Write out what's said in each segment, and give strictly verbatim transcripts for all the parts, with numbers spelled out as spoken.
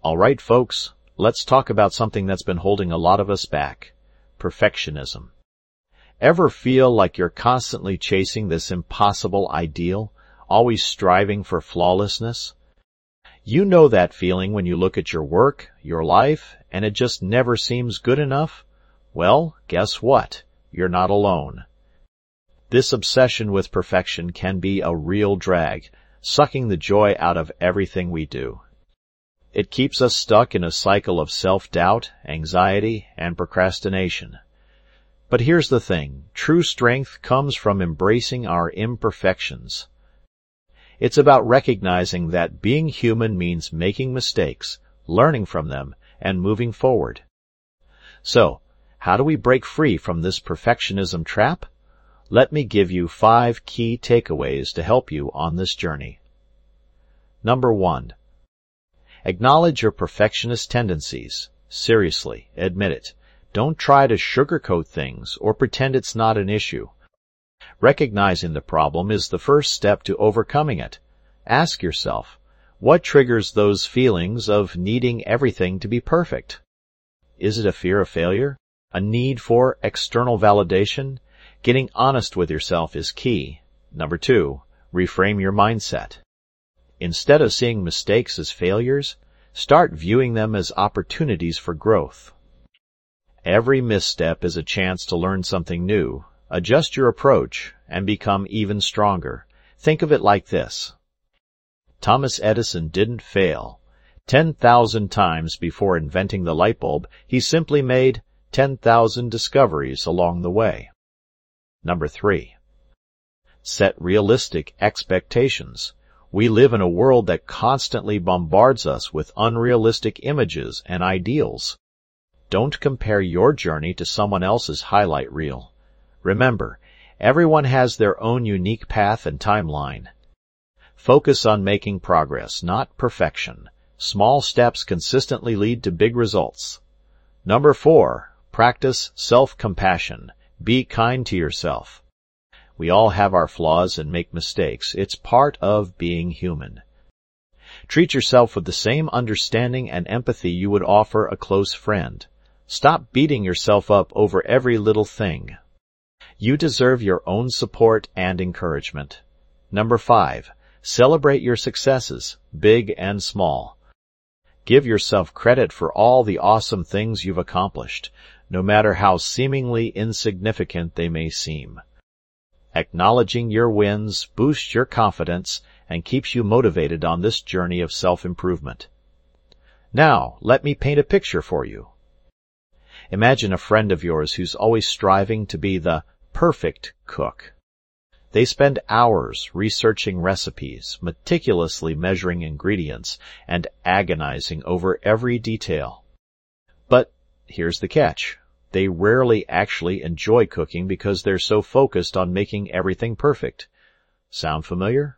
All right, folks, let's talk about something that's been holding a lot of us back: perfectionism. Ever feel like you're constantly chasing this impossible ideal, always striving for flawlessness? You know that feeling when you look at your work, your life, and it just never seems good enough? Well, guess what? You're not alone. This obsession with perfection can be a real drag, sucking the joy out of everything we do. It keeps us stuck in a cycle of self-doubt, anxiety, and procrastination. But here's the thing: true strength comes from embracing our imperfections. It's about recognizing that being human means making mistakes, learning from them, and moving forward. So, how do we break free from this perfectionism trap? Let me give you five key takeaways to help you on this journey. Number one. Acknowledge your perfectionist tendencies. Seriously, admit it. Don't try to sugarcoat things or pretend it's not an issue. Recognizing the problem is the first step to overcoming it. Ask yourself, what triggers those feelings of needing everything to be perfect? Is it a fear of failure? A need for external validation? Getting honest with yourself is key. Number two, reframe your mindset. Instead of seeing mistakes as failures, start viewing them as opportunities for growth. Every misstep is a chance to learn something new, adjust your approach, and become even stronger. Think of it like this. Thomas Edison didn't fail. ten thousand times before inventing the light bulb, he simply made ten thousand discoveries along the way. Number three. Set realistic expectations. We live in a world that constantly bombards us with unrealistic images and ideals. Don't compare your journey to someone else's highlight reel. Remember, everyone has their own unique path and timeline. Focus on making progress, not perfection. Small steps consistently lead to big results. Number four, practice self-compassion. Be kind to yourself. We all have our flaws and make mistakes. It's part of being human. Treat yourself with the same understanding and empathy you would offer a close friend. Stop beating yourself up over every little thing. You deserve your own support and encouragement. Number five, celebrate your successes, big and small. Give yourself credit for all the awesome things you've accomplished, no matter how seemingly insignificant they may seem. Acknowledging your wins boosts your confidence and keeps you motivated on this journey of self-improvement. Now, let me paint a picture for you. Imagine a friend of yours who's always striving to be the perfect cook. They spend hours researching recipes, meticulously measuring ingredients, and agonizing over every detail. But here's the catch. They rarely actually enjoy cooking because they're so focused on making everything perfect. Sound familiar?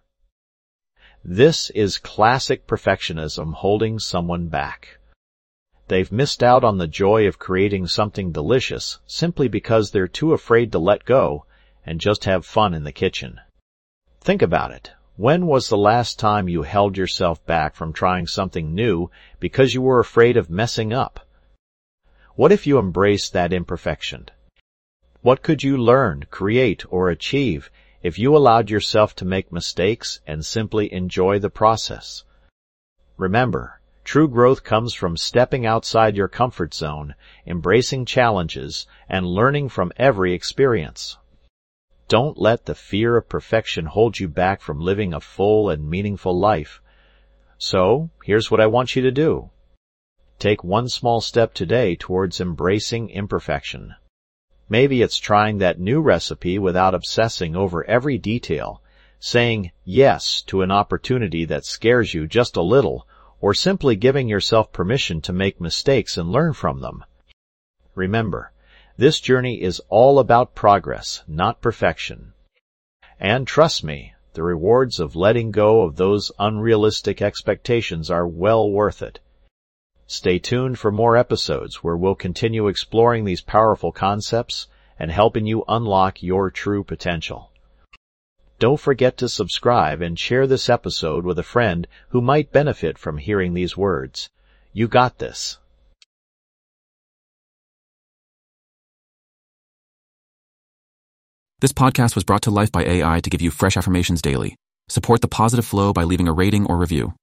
This is classic perfectionism holding someone back. They've missed out on the joy of creating something delicious simply because they're too afraid to let go and just have fun in the kitchen. Think about it. When was the last time you held yourself back from trying something new because you were afraid of messing up? What if you embraced that imperfection? What could you learn, create, or achieve if you allowed yourself to make mistakes and simply enjoy the process? Remember, true growth comes from stepping outside your comfort zone, embracing challenges, and learning from every experience. Don't let the fear of perfection hold you back from living a full and meaningful life. So, here's what I want you to do. Take one small step today towards embracing imperfection. Maybe it's trying that new recipe without obsessing over every detail, saying yes to an opportunity that scares you just a little, or simply giving yourself permission to make mistakes and learn from them. Remember, this journey is all about progress, not perfection. And trust me, the rewards of letting go of those unrealistic expectations are well worth it. Stay tuned for more episodes where we'll continue exploring these powerful concepts and helping you unlock your true potential. Don't forget to subscribe and share this episode with a friend who might benefit from hearing these words. You got this. This podcast was brought to life by A I to give you fresh affirmations daily. Support the positive flow by leaving a rating or review.